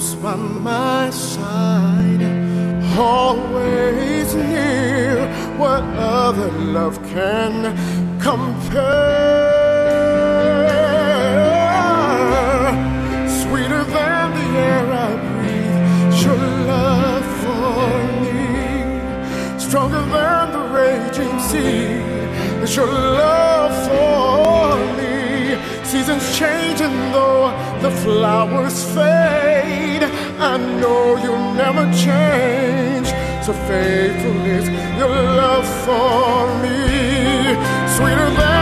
close by my side, always near. What other love can compare? Sweeter than the air I breathe, your love for me. Stronger than the raging sea is your love for me. Seasons change and though the flowers fade, I know you'll never change. So faithful is your love for me. Sweeter than